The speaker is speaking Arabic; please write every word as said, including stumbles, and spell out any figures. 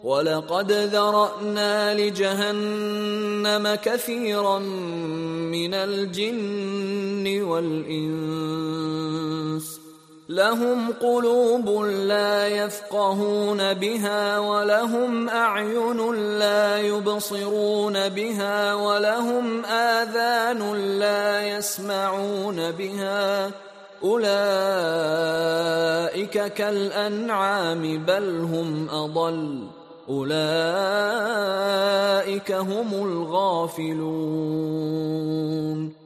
وَلَقَدْ ذَرَأْنَا لِجَهَنَّمَ كَثِيرًا مِنَ الْجِنِّ وَالْإِنسِ لَهُمْ قُلُوبٌ لَّا يَفْقَهُونَ بِهَا وَلَهُمْ أَعْيُنٌ لَّا يُبْصِرُونَ بِهَا وَلَهُمْ آذَانٌ لَّا يَسْمَعُونَ بِهَا أُولَئِكَ كَالْأَنْعَامِ بَلْ هُمْ أَضَلُّ أُولَئِكَ هُمُ الْغَافِلُونَ